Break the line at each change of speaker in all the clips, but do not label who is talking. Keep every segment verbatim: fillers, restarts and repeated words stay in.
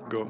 Go.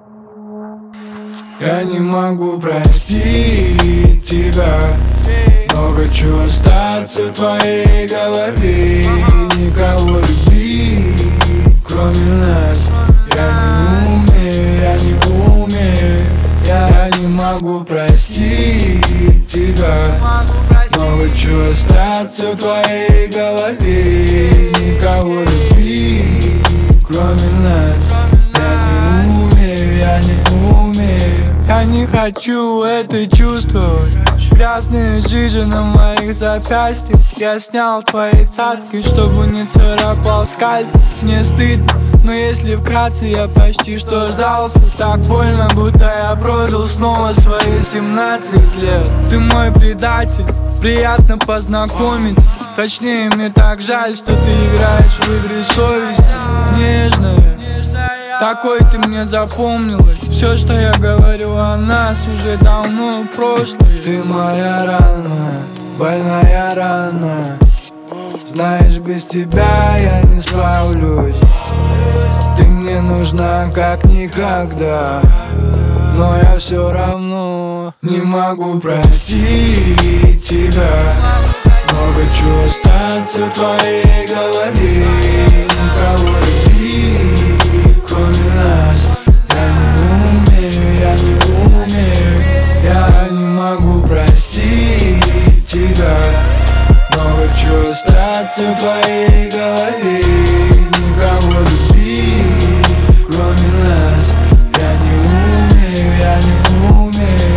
Я не могу простить тебя, но хочу остаться в твоей голове. Никого любить, кроме нас, я не умею, я не умею. Я не могу простить тебя, но хочу остаться в твоей голове. Никого любить, кроме нас, я не умею, я не умею. Я не хочу это чувствовать. Грязные жижи на моих запястьях. Я снял твои цацки, чтобы не царапал скальп. Мне стыдно, но если вкратце, я почти что сдался. Так больно, будто я прожил снова свои семнадцать лет. Ты мой предатель, приятно познакомиться. Точнее, мне так жаль, что ты играешь в игры совести. Нежная, такой ты мне запомнилась. Все, что я говорю о нас, уже давно прошлое. Ты моя рана, больная рана. Знаешь, без тебя я не справлюсь. Ты мне нужна как никогда, но я все равно не могу простить тебя. Но хочу остаться в твоей голове. Никого любить, кроме нас, я не умею, я не умею. Я не могу простить тебя, но хочу остаться в твоей голове. Никого любить, кроме нас, я не умею, я не умею.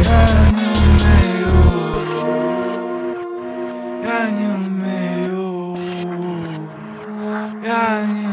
Я не умею, я не умею, я не